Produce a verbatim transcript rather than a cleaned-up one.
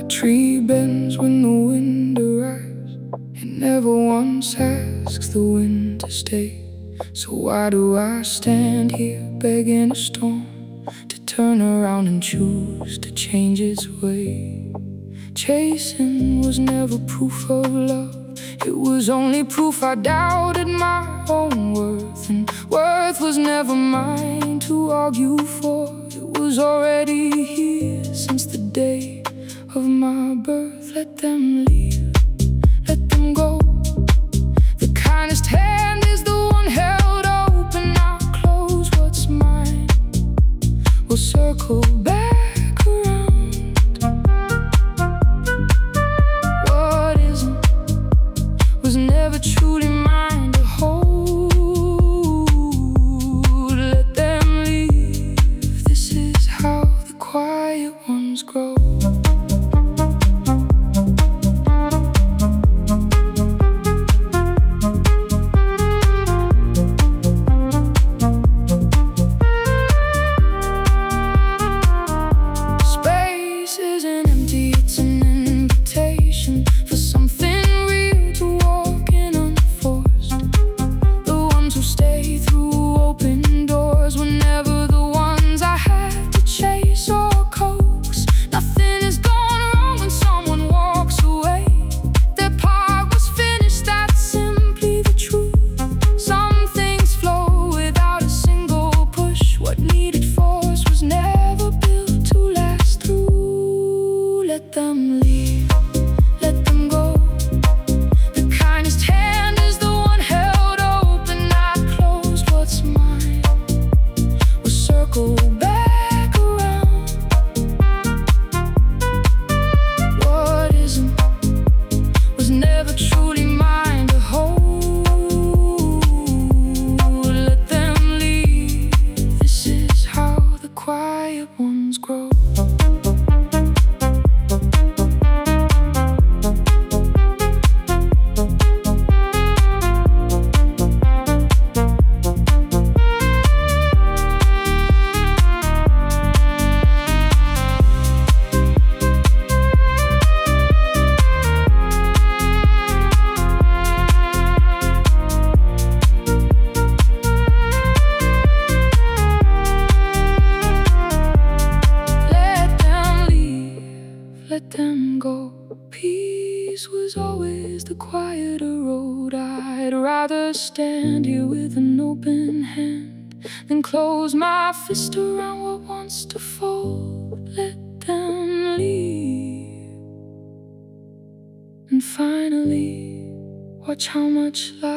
tree bends when the wind arrives. It never once asks the wind to stay. So why do I stand here begging a storm to turn around and choose to change its way? Chasing was never proof of love. It was only proof I doubted my own worth. And worth was never mine to argue for. It was already here since the day of my birth. Let them leave, let them go. The kindest hand is the one held open. I'll close what's mine. We'll circle back around. What isn't was never truly mine to hold. Let them leave. This is how the quiet ones grow. Let them leave, let them go. The kindest hand is the one held open. I closed what's mine. We'll circle back around. What isn't was never truly mine to hold. Let them leave. This is how the quiet ones grow. Let them go. Peace was always the quieter road. I'd rather stand here with an open hand than close my fist around what wants to fold. Let them leave. And finally, watch how much life